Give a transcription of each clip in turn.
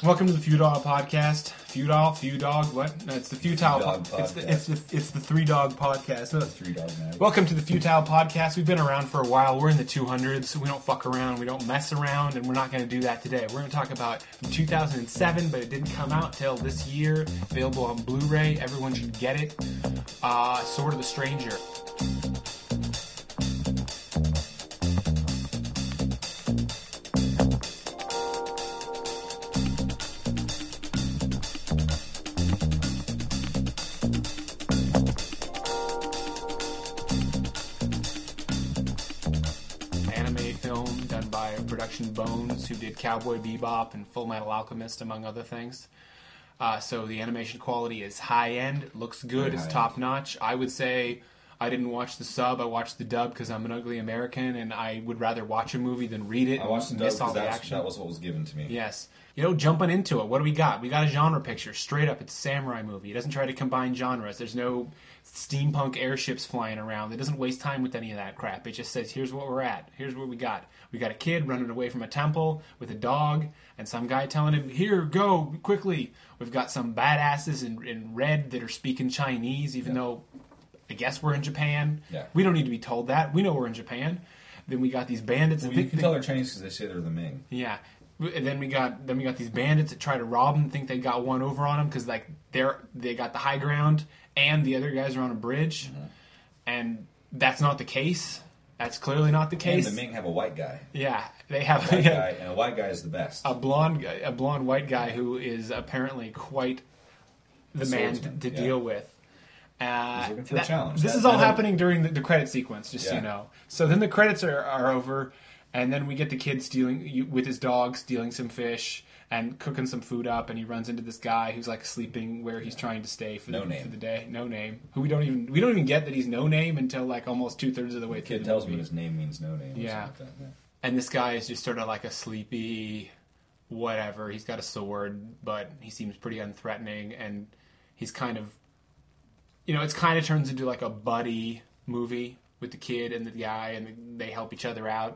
Welcome to the Feudal Podcast. Few dog, what? No, it's the Futile Podcast. It's the Three Dog Podcast. No, Three Dog Mag. Welcome to the Futile Podcast. We've been around for a while. We're in the 200s. We don't fuck around. We don't mess around, and we're not going to do that today. We're going to talk about 2007, but it didn't come out till this year. Available on Blu-ray. Everyone should get it. Sword of the Stranger. Bones, who did Cowboy Bebop and Full Metal Alchemist, among other things. So the animation quality is high-end, looks good, it's top-notch. I would say I didn't watch the sub, I watched the dub because I'm an ugly American, and I would rather watch a movie than read it. I watched the dub because that was what was given to me. Yes. Jumping into it, what do we got? We got a genre picture, straight up. It's a samurai movie. It doesn't try to combine genres. There's no steampunk airships flying around. It doesn't waste time with any of that crap. It just says, here's what we're at. Here's what we got. We got a kid running away from a temple with a dog, and some guy telling him, here, go, quickly. We've got some badasses in red that are speaking Chinese, even though I guess we're in Japan. Yeah. We don't need to be told that. We know we're in Japan. Then we got these bandits. Well, you can tell they're Chinese because they say they're the Ming. Yeah. And then we got these bandits that try to rob them, think they got one over on them because like they got the high ground and the other guys are on a bridge, and that's not the case. That's clearly not the case. And the Ming have a white guy. Yeah, they have a white guy, and a white guy is the best. A blonde white guy who is apparently quite the man to deal with. He's looking for a challenge. This is all happening during the credit sequence, just so you know. So then the credits are over. And then we get the kid with his dog, stealing some fish and cooking some food up. And he runs into this guy who's like sleeping where he's trying to stay for the day. No name. Who we don't even get that he's no name until like almost 2/3 of the way through. The kid tells me his name means no name. Yeah. Like that. And this guy is just sort of like a sleepy whatever. He's got a sword, but he seems pretty unthreatening. And he's kind of, it kind of turns into like a buddy movie with the kid and the guy, and they help each other out.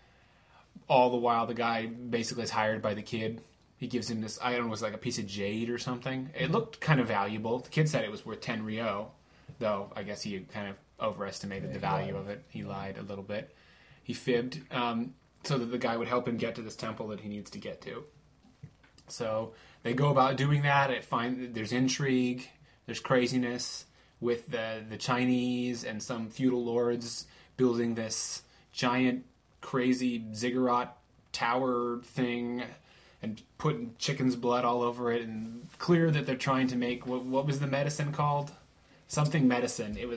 All the while, the guy basically is hired by the kid. He gives him this, I don't know, it was like a piece of jade or something. It looked kind of valuable. The kid said it was worth 10 Ryo, though I guess he kind of overestimated the value of it. He lied a little bit. He fibbed so that the guy would help him get to this temple that he needs to get to. So they go about doing that. There's intrigue. There's craziness with the Chinese and some feudal lords building this giant crazy ziggurat tower thing and putting chicken's blood all over it, and clear that they're trying to make what was the medicine called? Something medicine. It was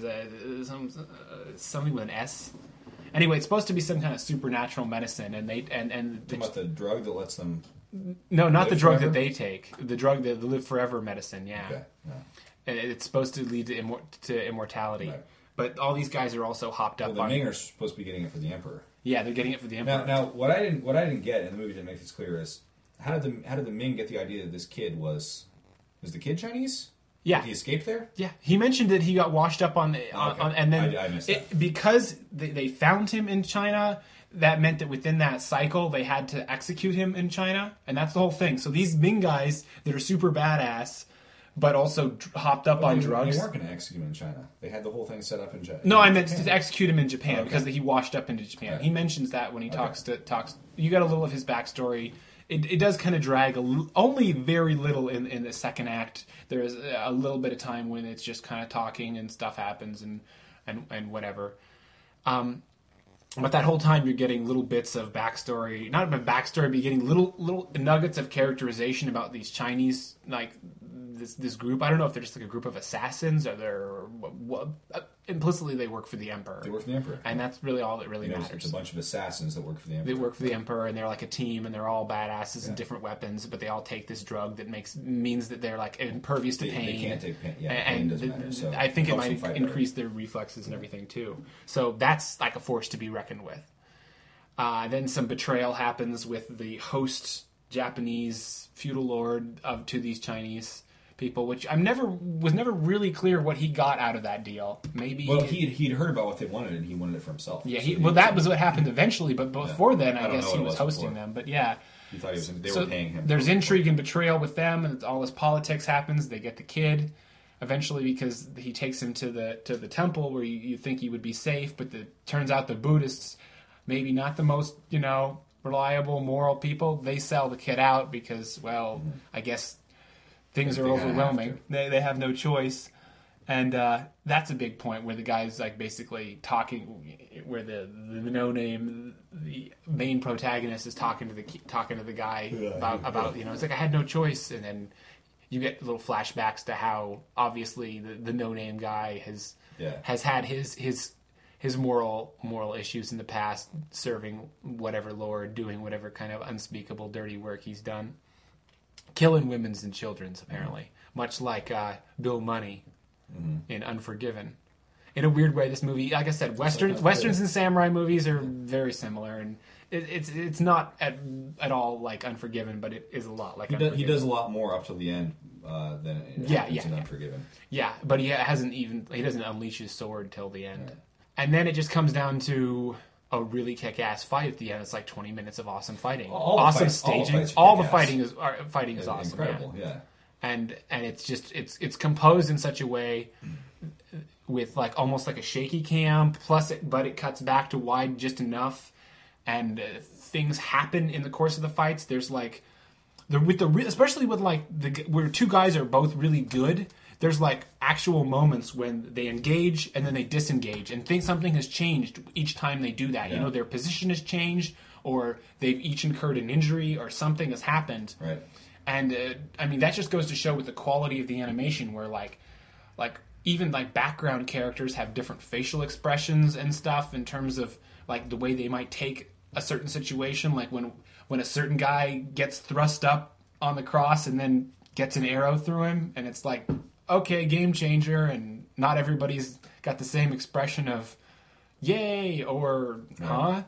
something with an S. Anyway, it's supposed to be some kind of supernatural medicine, and about the drug that lets them. No, not the drug that they take. The drug that live forever medicine. Yeah. Okay. Yeah. And it's supposed to lead to immortality. Right. But all these guys are also hopped up. The Ming are supposed to be getting it for the Emperor. Yeah, they're getting it for the Emperor. Now, what I didn't get, and the movie didn't make this clear, is how did the Ming get the idea that this kid was the kid Chinese? Yeah, did he escape there? Yeah, he mentioned that he got washed up on and then I missed that. Because they found him in China. That meant that within that cycle they had to execute him in China, and that's the whole thing. So these Ming guys that are super badass, but also hopped up on drugs. They weren't going to execute him in China. They had the whole thing set up in China. No, I meant to execute him in Japan because he washed up into Japan. Right. He mentions that when he talks. You got a little of his backstory. It does kind of drag only very little in the second act. There is a little bit of time when it's just kind of talking and stuff happens and whatever. But that whole time you're getting little bits of backstory, not about backstory, but you're getting little nuggets of characterization about these Chinese, like this group. I don't know if they're just like a group of assassins or implicitly they work for the Emperor. They work for the Emperor. And that's really all that really matters. It's a bunch of assassins that work for the Emperor. They work for the Emperor, and they're like a team, and they're all badasses and different weapons, but they all take this drug that means that they're like impervious to pain. They can't take pain. Yeah, and pain doesn't matter. So I think it might increase their reflexes and everything too. So that's like a force to be reckoned with. Then some betrayal happens with the host Japanese feudal lord to these Chinese people, which was never really clear what he got out of that deal. Maybe he'd heard about what they wanted and he wanted it for himself. Yeah, that was what happened eventually. But before then, I guess he was hosting them. But yeah, You thought they were paying him. There's intrigue and betrayal with them, and all this politics happens. They get the kid eventually because he takes him to the temple where you think he would be safe, but turns out the Buddhists, maybe not the most, reliable, moral people. They sell the kid out because, well, I guess things are overwhelming. They have no choice. And that's a big point where the guy's like basically talking, where the no-name, the main protagonist is talking to the guy about it's like I had no choice, and then you get little flashbacks to how obviously the no-name guy has had his moral issues in the past, serving whatever lord, doing whatever kind of unspeakable dirty work he's done, killing women's and children's apparently, much like Bill Money. In Unforgiven. In a weird way, this movie, like I said, westerns and samurai movies are very similar, and it's not at all like Unforgiven, but it is a lot like Unforgiven. He does a lot more up till the end than in Unforgiven. Yeah, but he doesn't unleash his sword till the end. Right. And then it just comes down to a really kick-ass fight at the end. It's like 20 minutes of awesome fighting. Awesome staging. All the fighting is awesome. Incredible, yeah. And it's just it's composed in such a way with like almost like a shaky cam but it cuts back to wide just enough, and things happen in the course of the fights. There's like especially with like where two guys are both really good. There's like actual moments when they engage and then they disengage and think something has changed each time they do that. Yeah. Their position has changed, or they've each incurred an injury, or something has happened. Right. And that just goes to show with the quality of the animation, where like even like background characters have different facial expressions and stuff in terms of like the way they might take a certain situation. Like when a certain guy gets thrust up on the cross and then gets an arrow through him, and it's like, okay, game changer, and not everybody's got the same expression of yay or huh.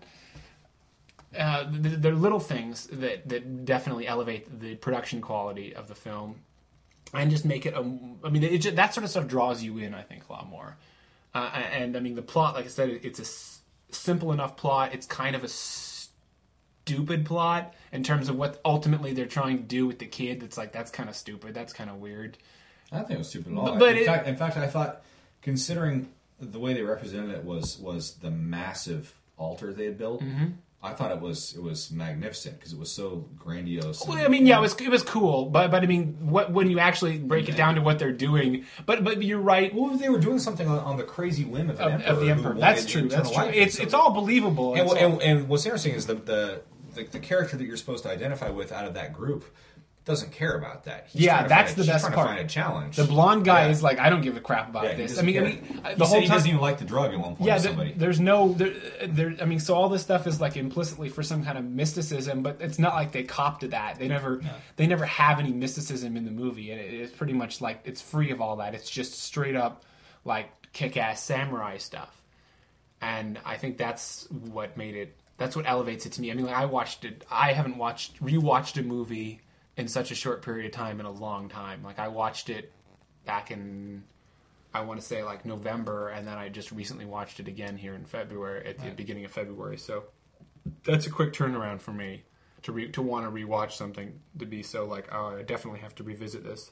They're little things that definitely elevate the production quality of the film, and just make it. That sort of stuff draws you in, I think, a lot more. And the plot, like I said, it's a simple enough plot. It's kind of a stupid plot in terms of what ultimately they're trying to do with the kid. It's like, that's kind of stupid. That's kind of weird. I don't think it was stupid at all. But in fact, I thought, considering the way they represented it was the massive altar they had built. Mm-hmm. I thought it was magnificent because it was so grandiose. It was cool, but when you actually break it down to what they're doing, but you're right. Well, if they were doing something on the crazy whim of the emperor, that's true. That's true. It's all believable. And what's interesting is the character that you're supposed to identify with out of that group doesn't care about that. That's the best part. To find a challenge. The blonde guy is like, I don't give a crap about this. The whole time he doesn't even like the drug at one point. Yeah, there's no. So all this stuff is like implicitly for some kind of mysticism, but it's not like they cop to that. They never have any mysticism in the movie, and it's pretty much like it's free of all that. It's just straight up like kick-ass samurai stuff, and I think that's what made it. That's what elevates it to me. I watched it. I haven't rewatched a movie in such a short period of time in a long time. Like, I watched it back in, I want to say like November, and then I just recently watched it again here in February, at the beginning of February. So that's a quick turnaround for me to want to rewatch something, to be so like, oh, I definitely have to revisit this.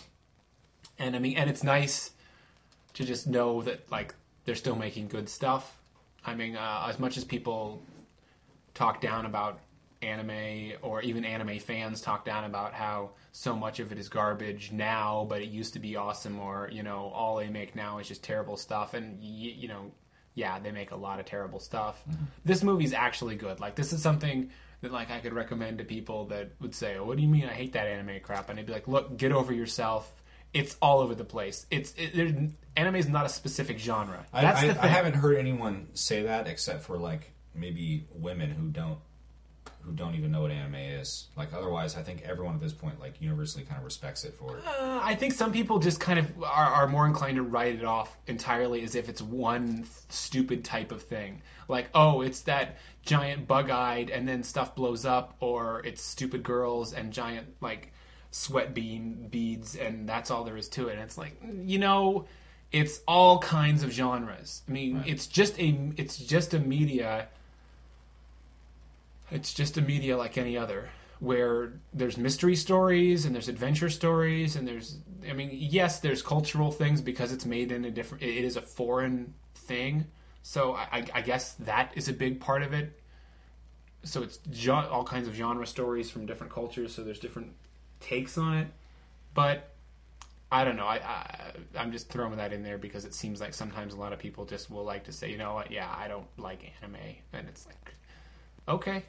And and it's nice to just know that like they're still making good stuff. As much as people talk down about anime, or even anime fans talk down about how so much of it is garbage now, but it used to be awesome, or all they make now is just terrible stuff, and they make a lot of terrible stuff. Mm-hmm. This movie's actually good. Like, this is something that like I could recommend to people that would say, oh, what do you mean I hate that anime crap? And I'd be like, look, get over yourself. It's all over the place. Anime is not a specific genre. That's the thing. I haven't heard anyone say that except for like maybe women who don't even know what anime is. Like, otherwise, I think everyone at this point like universally kind of respects it for it. I think some people just kind of are more inclined to write it off entirely as if it's one stupid type of thing. Like, oh, it's that giant bug-eyed and then stuff blows up, or it's stupid girls and giant like sweat beads, and that's all there is to it. And it's like, it's all kinds of genres. Right. It's just a media. It's just a media like any other. where there's mystery stories and there's adventure stories and yes, there's cultural things because it's made in it is a foreign thing. So I guess that is a big part of it. So it's all kinds of genre stories from different cultures. So there's different takes on it. But I don't know. I'm just throwing that in there because it seems like sometimes a lot of people just will like to say, you know what, yeah, I don't like anime. And it's like, okay.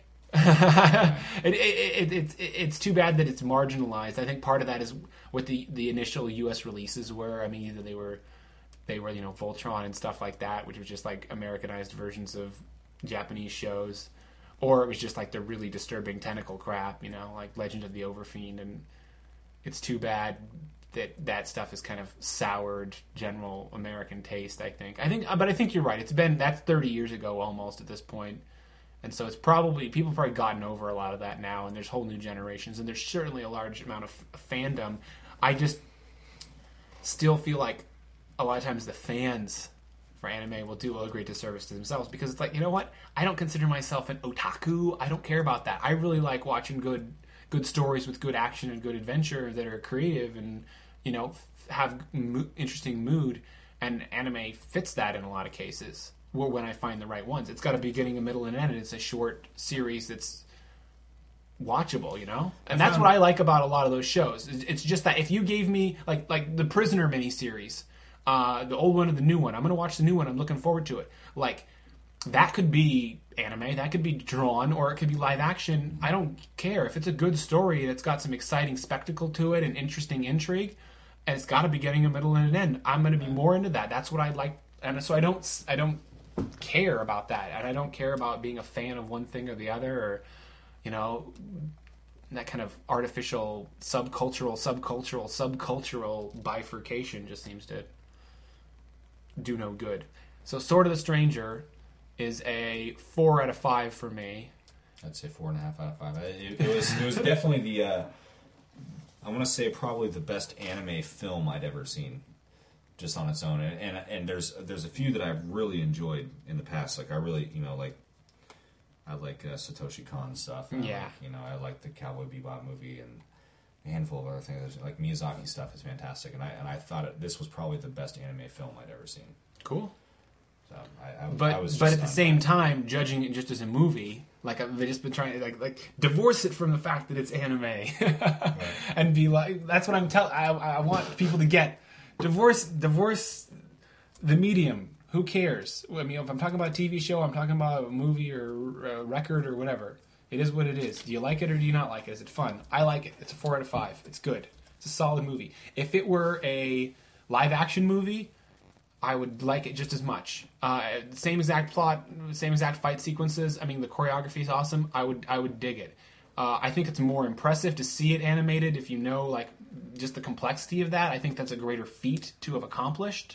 It's too bad that it's marginalized. I think part of that is what the initial U.S. releases were. I mean, either they were Voltron and stuff like that, which was just like Americanized versions of Japanese shows, or it was just like the really disturbing tentacle crap, like Legend of the Overfiend. And it's too bad that stuff has kind of soured general American taste. I think, but I think you're right. That's 30 years ago almost at this point. And so people have probably gotten over a lot of that now, and there's whole new generations, and there's certainly a large amount of fandom. I just still feel like a lot of times the fans for anime will do a great disservice to themselves because it's like, you know what? I don't consider myself an otaku. I don't care about that. I really like watching good stories with good action and good adventure that are creative and, have interesting mood, and anime fits that in a lot of cases. When I find the right ones, it's got a beginning, a middle, and an end. And it's a short series that's watchable, And that's what I like about a lot of those shows. It's just that if you gave me like the Prisoner miniseries, the old one or the new one, I'm going to watch the new one. I'm looking forward to it. Like that could be anime, that could be drawn, or it could be live action. I don't care if it's a good story and it's got some exciting spectacle to it and interesting intrigue, and it's got a beginning, a middle, and an end. I'm going to be more into that. That's what I like, and so I don't care about that, and I don't care about being a fan of one thing or the other, or that kind of artificial subcultural bifurcation just seems to do no good. So Sword of the Stranger is a 4 out of 5 for me. I'd say 4.5 out of 5. It was definitely the I want to say probably the best anime film I'd ever seen, just on its own. And there's a few that I've really enjoyed in the past. Like I really I like Satoshi Kon stuff. Yeah. I like the Cowboy Bebop movie and a handful of other things. Like Miyazaki stuff is fantastic, and I thought this was probably the best anime film I'd ever seen. Cool. So but at the same time, judging it just as a movie, like they've just been trying to like divorce it from the fact that it's anime, right. And be like, that's what I'm telling. I want people to get divorce the medium. Who cares? I mean, if I'm talking about a TV show, I'm talking about a movie or a record or whatever. It is what it is. Do you like it or do you not like it? Is it fun? I like it. It's a 4 out of 5. It's good. It's a solid movie. If it were a live action movie, I would like it just as much. Same exact plot, same exact fight sequences. I mean, the choreography is awesome. I would dig it. I think it's more impressive to see it animated if you know, like, just the complexity of that. I think that's a greater feat to have accomplished.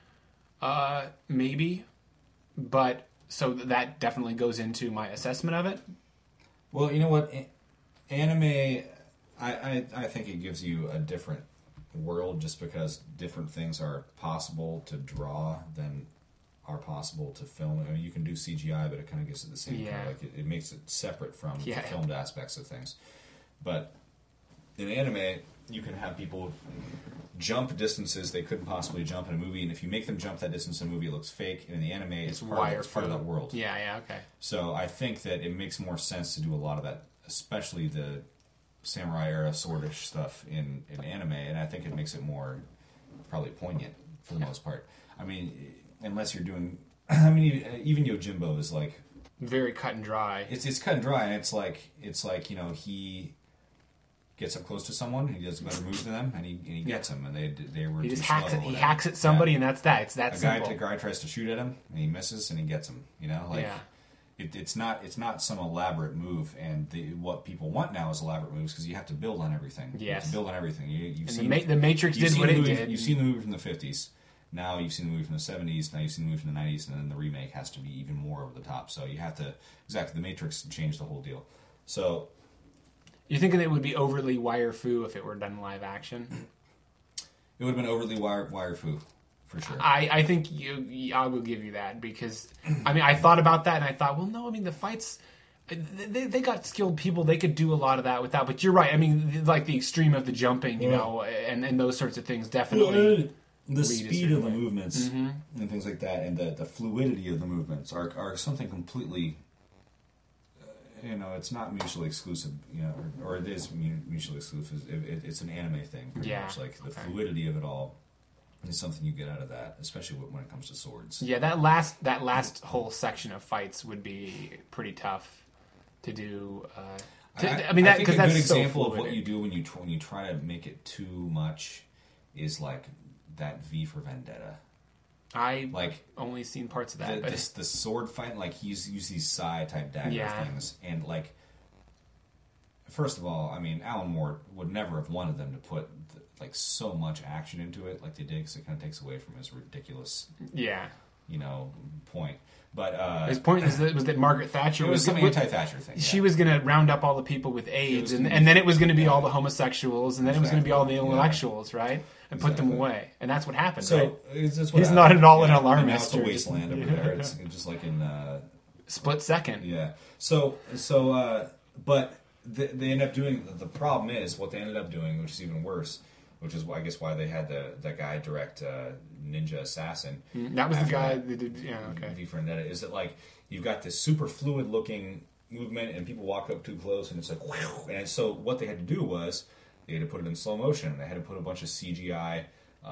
Maybe. But, so that definitely goes into my assessment of it. Well, you know what? Anime, I think it gives you a different world just because different things are possible to draw than are possible to film. I mean, you can do CGI, but it kind of gives it the same kind of, like, it makes it separate from the filmed aspects of things. But in anime, you can have people jump distances they couldn't possibly jump in a movie, and if you make them jump that distance in a movie, it looks fake, and in the anime, it's part of that world. Yeah, okay. So I think that it makes more sense to do a lot of that, especially the samurai era swordish stuff in anime, and I think it makes it more probably poignant for the most part. I mean, unless you're doing, I mean, even Yojimbo is like very cut and dry. It's cut and dry, and it's like he gets up close to someone, he does a better move than them, and he gets them, and they were he too just slow. He hacks at somebody, and that's that. It's that simple. A guy tries to shoot at him, and he misses, and he gets him. It's not some elaborate move, and what people want now is elaborate moves because you have to build on everything. Yes. You have to build on everything. The Matrix did what it did. You've seen the movie from the 50s. Now you've seen the movie from the 70s. Now you've seen the movie from the 90s, and then the remake has to be even more over the top. So you have to the Matrix changed the whole deal. So you're thinking it would be overly wire-fu if it were done live action? It would have been overly wire-fu. For sure. I think I will give you that because, I mean, I thought about that and I thought, well, no, I mean, the fights, They got skilled people. They could do a lot of that without. But you're right. I mean, like the extreme of the jumping, you know, and those sorts of things definitely. The speed of the way. movements and things like that, and the fluidity of the movements are something completely. It's not mutually exclusive, or it is mutually exclusive. It's an anime thing, pretty much. Like the fluidity of it all is something you get out of that, especially when it comes to swords. Yeah, that last whole section of fights would be pretty tough to do. I think a good example of what you do when you try to make it too much is like that V for Vendetta. I only seen parts of that. The sword fight, like he's used these Sai type dagger things, and like, first of all, I mean, Alan Moore would never have wanted them to put like so much action into it, like they did, because it kind of takes away from his ridiculous, point. But his point was that Margaret Thatcher was some anti-Thatcher thing. She was going to round up all the people with AIDS, and then it was going to be all the homosexuals, and then it was going to be all the intellectuals, right? And put them away, and that's what happened. So right? He's not at all an alarmist. It's a wasteland over there. It's just like in Split Second. Yeah. But they end up doing. The problem is what they ended up doing, which is even worse. Which is, I guess, why they had that guy direct Ninja Assassin. That was the guy that did. Yeah, okay. V for Vendetta. Is that like you've got this super fluid looking movement, and people walk up too close, and it's like, whew, and so what they had to do was. They had to put it in slow motion. They had to put a bunch of CGI,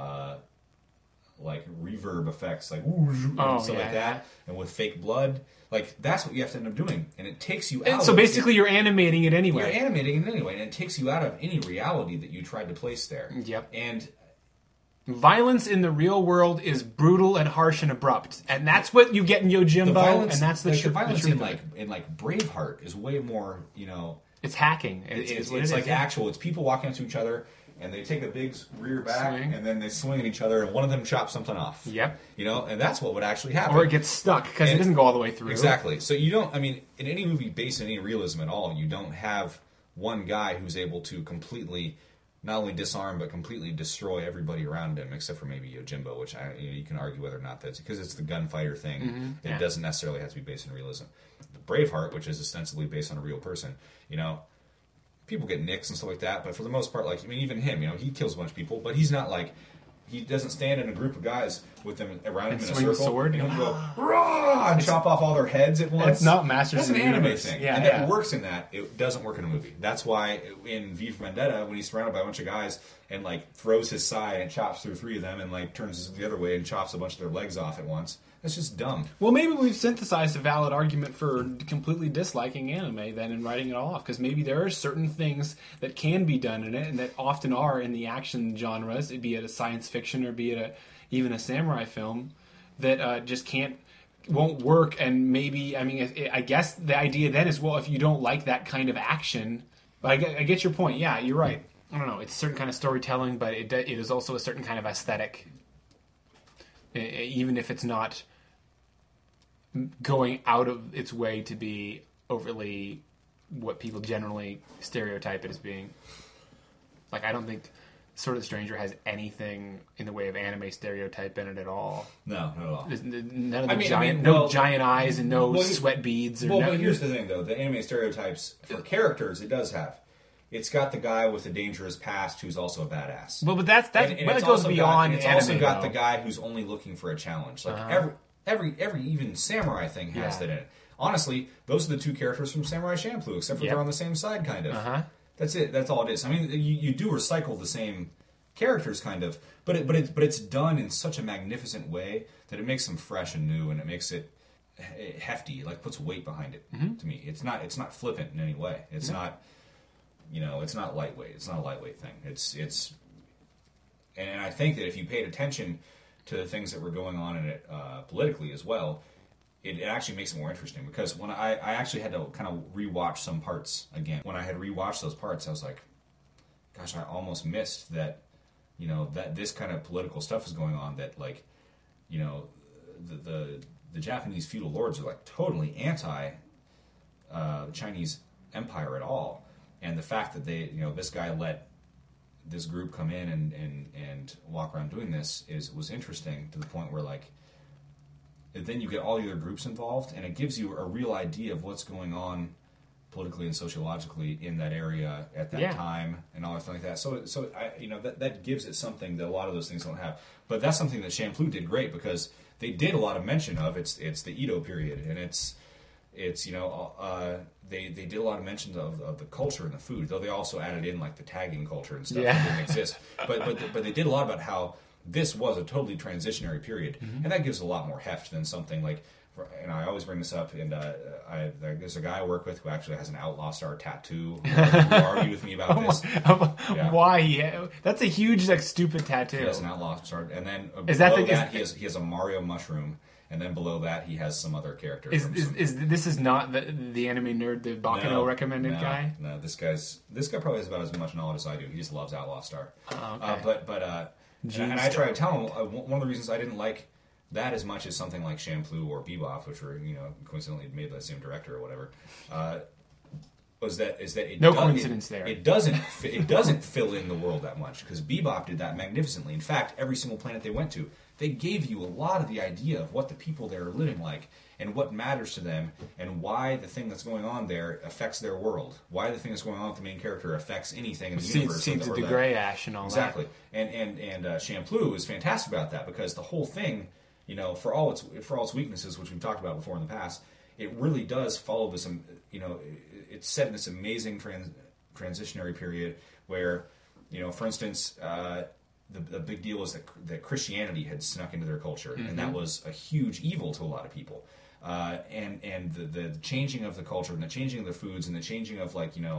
like reverb effects, like stuff like that, and with fake blood. Like that's what you have to end up doing, and it takes you out. So basically, you're animating it anyway. You're animating it anyway, and it takes you out of any reality that you tried to place there. Yep. And violence in the real world is brutal and harsh and abrupt, and that's what you get in Yojimbo. And that's the violence in Braveheart is way more, It's hacking. It's like actual. It's people walking up to each other, and they take a big rear back, and then they swing at each other, and one of them chops something off. Yep. And that's what would actually happen. Or it gets stuck, because it doesn't go all the way through. Exactly. So you don't, in any movie based in any realism at all, you don't have one guy who's able to completely, not only disarm, but completely destroy everybody around him, except for maybe Yojimbo, which you can argue whether or not that's, because it's the gunfighter thing. Mm-hmm. It doesn't necessarily have to be based in realism. Braveheart, which is ostensibly based on a real person, people get nicks and stuff like that, but for the most part, even him, he kills a bunch of people, but he's not like, he doesn't stand in a group of guys with them around him in a circle, sword, and he'll go, rah, and chop off all their heads at once. It's not Masters That's of an the anime Universe. thing, Yeah, and that works in that. It doesn't work in a movie. That's why in V for Vendetta, when he's surrounded by a bunch of guys and throws his sai and chops through three of them and turns the other way and chops a bunch of their legs off at once. That's just dumb. Well, maybe we've synthesized a valid argument for completely disliking anime then and writing it all off, because maybe there are certain things that can be done in it and that often are in the action genres, be it a science fiction or be it even a samurai film, that just won't work. And maybe, I guess the idea then is, well, if you don't like that kind of action, but I get your point. Yeah, you're right. I don't know. It's a certain kind of storytelling, but it is also a certain kind of aesthetic, even if it's not going out of its way to be overly what people generally stereotype it as being. I don't think Sword of the Stranger has anything in the way of anime stereotype in it at all. No, not at all. There's none of the giant eyes and no sweat beads. But here's the thing, though. The anime stereotypes, for characters, it does have. It's got the guy with a dangerous past who's also a badass. Well, but it goes beyond it's anime. It's also got though. the guy who's only looking for a challenge. Every even samurai thing has that in it. Honestly, those are the two characters from Samurai Champloo, except for they're on the same side, kind of. That's it. That's all it is. You do recycle the same characters, kind of, but it's done in such a magnificent way that it makes them fresh and new, and it makes it hefty. It puts weight behind it. Mm-hmm. To me, it's not flippant in any way. It's not. It's not lightweight. It's not a lightweight thing. It's, and I think that if you paid attention to the things that were going on in it politically as well, it actually makes it more interesting. Because when I actually had to kind of rewatch some parts again. When I had rewatched those parts, I was like, gosh, I almost missed that, that this kind of political stuff is going on. That the Japanese feudal lords are totally anti Chinese empire at all. And the fact that they, this guy let this group come in and walk around doing this was interesting, to the point where then you get all the other groups involved, and it gives you a real idea of what's going on politically and sociologically in that area at that time and all that like that. So that gives it something that a lot of those things don't have. But that's something that Shampoo did great because they did a lot of mention of. It's the Edo period, and it's they did a lot of mentions of the culture and the food, though they also added in like the tagging culture and stuff that didn't exist. But they did a lot about how this was a totally transitionary period, and that gives a lot more heft than something like. And I always bring this up, and there's a guy I work with who actually has an Outlaw Star tattoo. Who argue with me about this? Why? That's a huge, like, stupid tattoo. He has an Outlaw Star, and then he has a Mario mushroom, and then below that he has some other character. This is not the anime nerd, the Bakano recommended guy? No, this guy probably has about as much knowledge as I do. He just loves Outlaw Star. Oh, okay. And I try to tell him one of the reasons I didn't like that as much as something like Shampoo or Bebop, which were coincidentally made by the same director or whatever, is that coincidence there. It doesn't fill in the world that much because Bebop did that magnificently. In fact, every single planet they went to, they gave you a lot of the idea of what the people there are living like and what matters to them and why the thing that's going on there affects their world. Why the thing that's going on with the main character affects anything in the universe. Seeds of the gray ash and all exactly. that. Exactly. And Shampoo is fantastic about that because the whole thing. For all its weaknesses, which we've talked about before in the past, it really does follow this. It's set in this amazing transitionary period where, for instance, the big deal is that Christianity had snuck into their culture, and that was a huge evil to a lot of people. And the changing of the culture, and the changing of the foods, and the changing of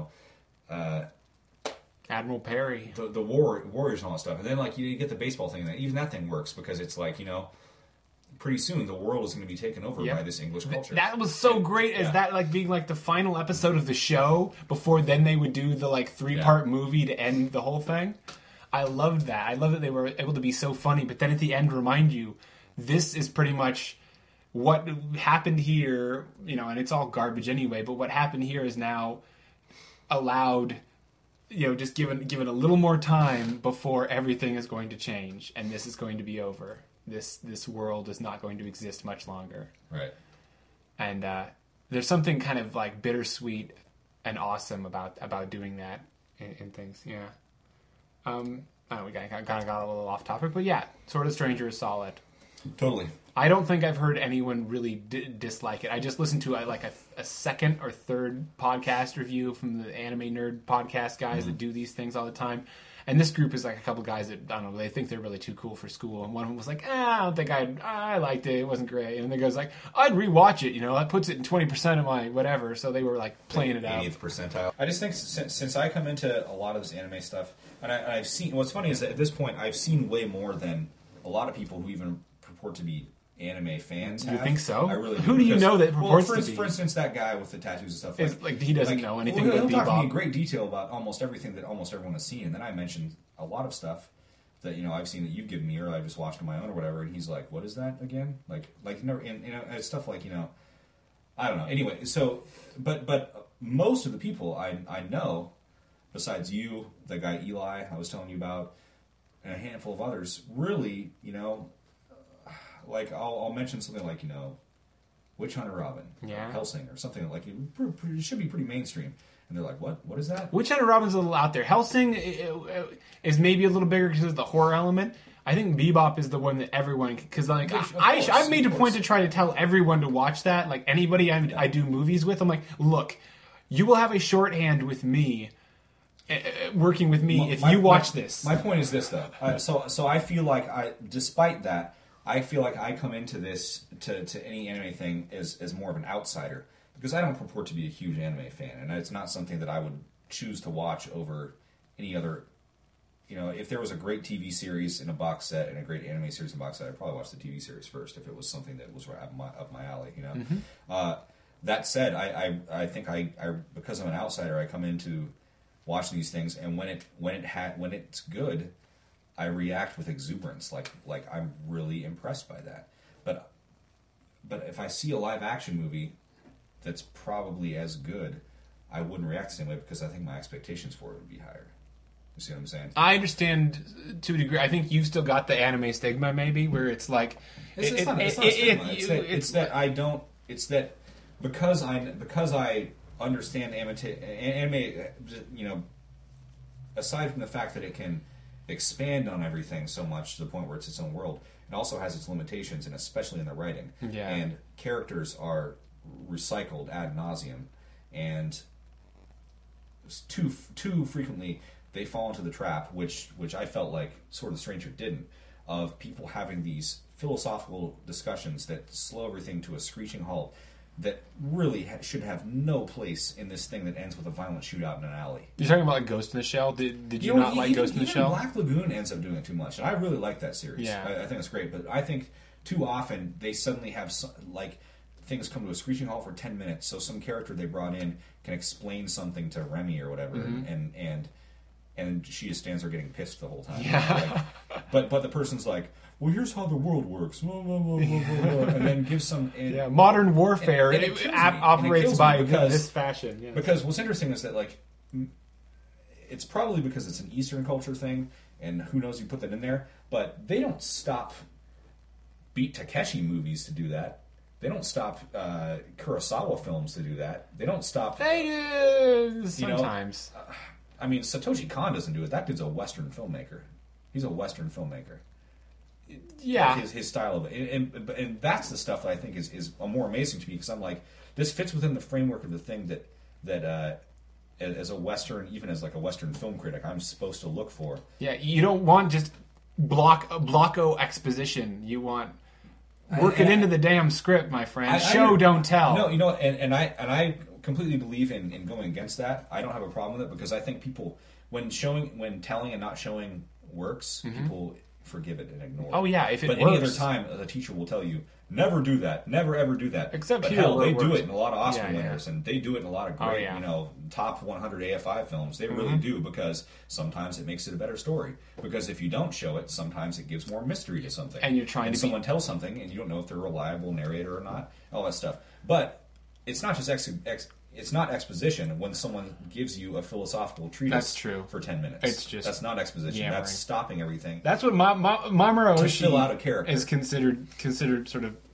Admiral Perry, the warriors and all that stuff, and then you get the baseball thing. Even that thing works because it's pretty soon the world is going to be taken over by this English culture. That was so great as that being the final episode of the show before then they would do the 3-part movie to end the whole thing. I loved that. I love that they were able to be so funny, but then at the end remind you this is pretty much what happened here, and it's all garbage anyway, but what happened here is now allowed, just given a little more time before everything is going to change and this is going to be over. This world is not going to exist much longer. Right. And there's something kind of bittersweet and awesome about doing that in things. Yeah. I don't know, we kind of got a little off topic, but yeah, Sword of Stranger is solid. Totally. I don't think I've heard anyone really dislike it. I just listened to a second or third podcast review from the Anime Nerd podcast guys that do these things all the time. And this group is a couple guys that, I don't know, they think they're really too cool for school. And one of them was I don't think I liked it. It wasn't great. And the guy's I'd rewatch it, that puts it in 20% of my whatever. So they were playing it out. 80th percentile. I just think since I come into a lot of this anime stuff, and I've seen, what's funny is that at this point I've seen way more than a lot of people who even purport to be anime fans have. You think so? I really do. Who do you know that purports to be? For instance, that guy with the tattoos and stuff. He doesn't know anything about Bebop. He'll talk to me in Bebop. great detail about almost everything that almost everyone has seen. And then I mentioned a lot of stuff that I've seen that you've given me, or I've just watched on my own or whatever. And he's like, "What is that again?" And stuff I don't know. Anyway, so but most of the people I know, besides you, the guy Eli I was telling you about, and a handful of others, really, I'll mention something Witch Hunter Robin, yeah, Hellsing, or something it should be pretty mainstream. And they're like, "What? What is that?" Witch Hunter Robin's a little out there. Hellsing is maybe a little bigger because of the horror element. I think Bebop is the one that everyone, because I've made a point to try to tell everyone to watch that. Anybody I do movies with, I'm like, look, you will have a shorthand with me. Working with me if you watch this. My point is this, though. So I feel despite that, I feel like I come into this to any anime thing as more of an outsider because I don't purport to be a huge anime fan, and it's not something that I would choose to watch over any other. If there was a great TV series in a box set and a great anime series in a box set, I'd probably watch the TV series first if it was something that was up my alley. That said, I think I because I'm an outsider, I come into watching these things, and when it's good, I react with exuberance. Like I'm really impressed by that. But if I see a live action movie that's probably as good, I wouldn't react the same way because I think my expectations for it would be higher. You see what I'm saying? I understand to a degree. I think you've still got the anime stigma, maybe, where it's like it's not stigma. It's that I don't. It's that because I understand anime, you know, aside from the fact that it can expand on everything so much to the point where it's its own world, it also has its limitations, and especially in the writing. Yeah. And characters are recycled ad nauseum, and too frequently they fall into the trap, which I felt like Sword of the Stranger didn't, of people having these philosophical discussions that slow everything to a screeching halt that really should have no place in this thing that ends with a violent shootout in an alley. You're talking about like Ghost in the Shell? Did you not like even, Ghost in the even Shell? Black Lagoon ends up doing it too much, and I really like that series. Yeah. I think it's great, but I think too often they suddenly have like things come to a screeching halt for 10 minutes, so some character they brought in can explain something to Remy or whatever, and she just stands there getting pissed the whole time. Yeah. Like, but the person's like, well, here's how the world works, and then gives some... Yeah, modern warfare and it kills me. operates It kills by me because- this fashion. Yeah. Because what's interesting is that, like, it's probably because it's an Eastern culture thing, and who knows who put that in there, but they don't stop Beat Takeshi movies to do that. They don't stop Kurosawa films to do that. They don't stop... They do sometimes. I mean, Satoshi Kon doesn't do it. That dude's a Western filmmaker. He's a Western filmmaker. Yeah. Like his style of it. And that's the stuff that I think is more amazing to me, because I'm like, this fits within the framework of the thing that as a Western, even as like a Western film critic, I'm supposed to look for. Yeah, you don't want just blocko exposition. You want working into the damn script, my friend. Show, don't tell. No, you know, and I completely believe in going against that. I don't have a problem with it, because I think people, when telling and not showing works, people forgive it and ignore it. Oh yeah, if it but works. Any other time, the teacher will tell you, never do that, never ever do that. Except but here, hell, where they it do works. it in a lot of Oscar Yeah, winners, and they do it in a lot of great, yeah. you know, top 100 AFI films. They really do, because sometimes it makes it a better story. Because if you don't show it, sometimes it gives more mystery to something. And you're trying to someone tells something, and you don't know if they're a reliable narrator or not. All that stuff. But it's not just it's not exposition when someone gives you a philosophical treatise. That's true. For 10 minutes. It's just that's not exposition. yammering. That's stopping everything. That's what Mamoru To fill out a character. is considered sort of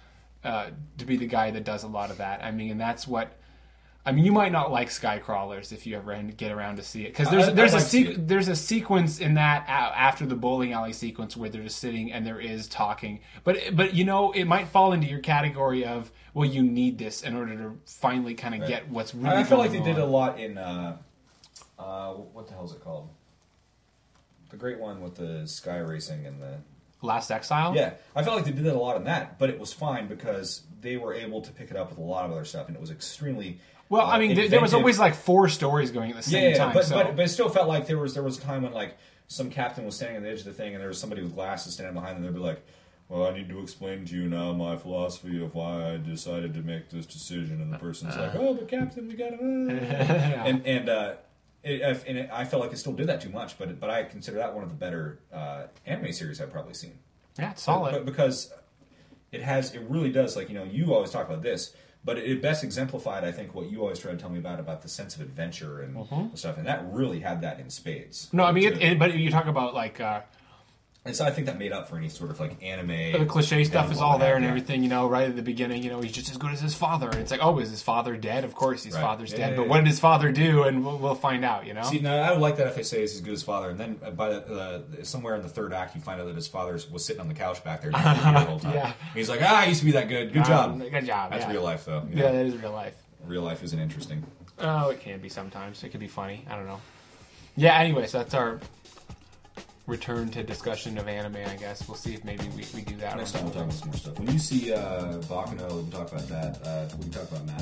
to be the guy that does a lot of that. I mean, and that's what. I mean, you might not like Skycrawlers if you ever get around to see it, because there's a sequence in that after the bowling alley sequence where they're just sitting and there is talking, but you know, it might fall into your category of, well, you need this in order to finally kind of get what's really. I feel like going they did on. a lot in what the hell is it called? The great one with the sky racing and the. Last Exile. Yeah, I felt like they did that a lot in that, but it was fine because they were able to pick it up with a lot of other stuff, and it was extremely. Well, I mean, there was always like 4 stories going at the same time. But it still felt like there was a time when like some captain was standing on the edge of the thing, and there was somebody with glasses standing behind them. They'd be like, "Well, I need to explain to you now my philosophy of why I decided to make this decision," and the person's like, "Oh, but Captain, we gotta," and I felt like it still did that too much, but I consider that one of the better anime series I've probably seen. Yeah, it's solid. But because it really does, like, you know, you always talk about this, but it best exemplified, I think, what you always try to tell me about the sense of adventure and stuff, and that really had that in spades. No, I mean, but you talk about like. And so I think that made up for any sort of like anime. The cliche stuff is all there and yeah. everything, you know, right at the beginning, you know, he's just as good as his father. And it's like, oh, is his father dead? Of course his father's dead. Yeah, but what did his father do? And we'll find out, you know? See, now I would like that if they say he's as good as father, and then by somewhere in the third act, you find out that his father was sitting on the couch back there the whole time. Yeah. And he's like, I used to be that good. Good job. Good job. That's yeah. real life, though. Yeah, that is real life. Real life isn't interesting. Oh, it can be sometimes. It could be funny. I don't know. Yeah, anyway, so that's our return to discussion of anime, I guess. We'll see if maybe we do that. Next time we'll talk about some more stuff. When you see Baccano, we can talk about that. We can talk about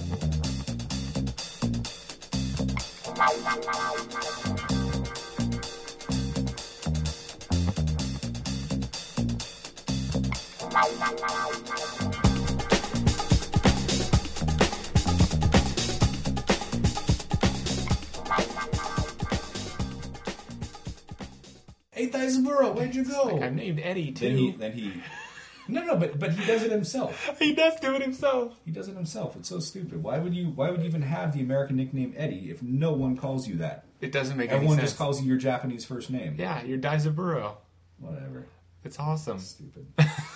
Hey, Thysaburo, where'd you go? Like, I'm named Eddie, too. Then he... No, but he does it himself. He does do it himself. He does it himself. It's so stupid. Why would you even have the American nickname Eddie if no one calls you that? It doesn't make Everyone any sense. just calls you your Japanese first name. Yeah, you're Daizaburo. Whatever. It's awesome. Stupid.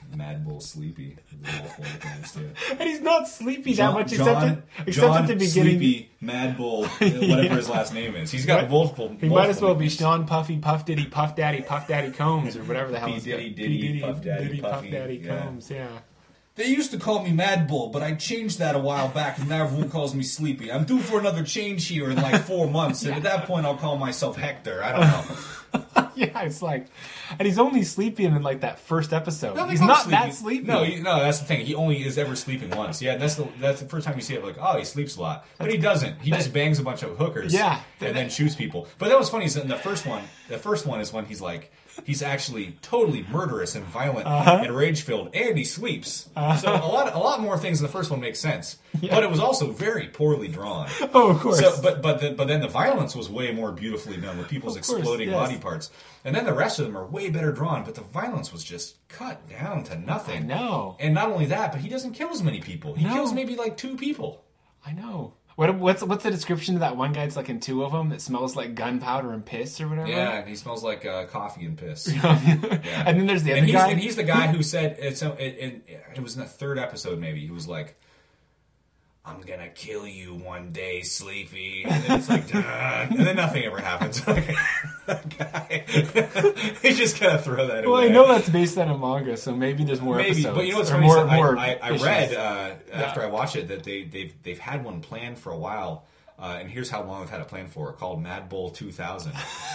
Mad Bull Sleepy. Multiple names too. And he's not sleepy that much, except John at the beginning. Sleepy, Mad Bull, whatever his last name is. He's got multiple. He might as well be Sean Puffy, Puff Diddy, Puff Daddy Combs, or whatever the hell. P. Diddy, Puff Daddy, Puff Puffy, Daddy yeah. Combs. Yeah. They used to call me Mad Bull, but I changed that a while back, and now everyone calls me Sleepy. I'm due for another change here in like 4 months, and at that point I'll call myself Hector. I don't know. Yeah, it's like, and he's only sleepy in like that first episode. No, He's not that sleepy. No, no, that's the thing. He only is ever sleeping once. Yeah, that's the first time you see it. Like, oh, he sleeps a lot, but he doesn't. He just bangs a bunch of hookers. Yeah, and then shoots people. But that was funny. Is in the first one is when he's like. He's actually totally murderous and violent and rage-filled, and he sleeps. So a lot more things in the first one make sense, but it was also very poorly drawn. Oh, of course. So, but then the violence was way more beautifully done with people's exploding body parts, and then the rest of them are way better drawn. But the violence was just cut down to nothing. I know. And not only that, but he doesn't kill as many people. He kills maybe like 2 people. I know. What's the description of that one guy? It's like in 2 of them that smells like gunpowder and piss or whatever. Yeah, and he smells like coffee and piss. And then there's the other guy. And he's the guy who said it was in the 3rd episode maybe. He was like, "I'm gonna kill you one day, Sleepy." And then it's like, and then nothing ever happens. That guy, he just kind of throw that away. Well, I know that's based on a manga, so maybe there's more episodes. But you know what's or funny? More I read after I watched it that they've had one planned for a while, and here's how long they've had it planned for. Called Mad Bull 2000.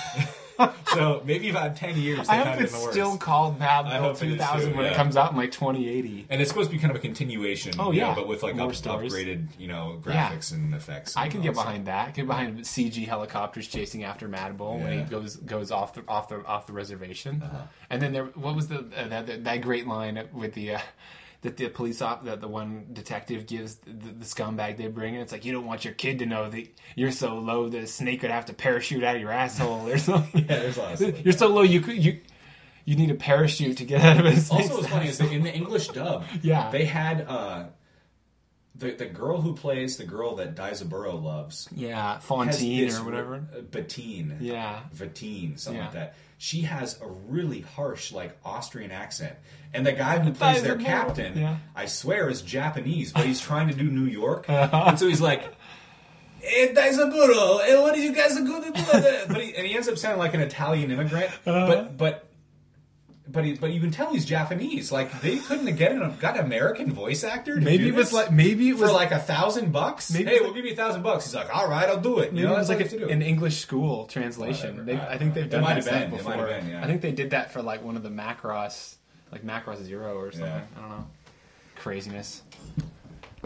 So maybe about 10 years. I hope it's still called Mad Bull 2000 when it comes out in like 2080. And it's supposed to be kind of a continuation. Oh yeah, but with like more upgraded, graphics and effects. And I can get behind that. Get behind CG helicopters chasing after Mad Bull when he goes off the reservation. And then what was that great line with the. That the that the one detective gives the scumbag they bring in. It's like, you don't want your kid to know that you're so low that a snake would have to parachute out of your asshole or something. Yeah, there's lots of stuff. You're so low you need a parachute to get out of it. Also, what's funny is that in the English dub, they had the girl who plays the girl that Daizaburo loves. Yeah, Fontaine or whatever. Bettine. Yeah. Bettine, something like that. She has a really harsh, like, Austrian accent. And the guy who plays their captain, I swear, is Japanese, but he's trying to do New York. And so he's like, "Hey, Daizaburo, what are you guys going to do?" And he ends up sounding like an Italian immigrant. But you can tell he's Japanese. Like, they couldn't have got an American voice actor to maybe do it was this like maybe it was for like $1,000. Hey, we'll give you $1,000. He's like, all right, I'll do it. Maybe it was like an English school translation. I think they've done that stuff before. It might have been, yeah. I think they did that for like one of the Macross, like Macross Zero or something. Yeah. I don't know. Craziness.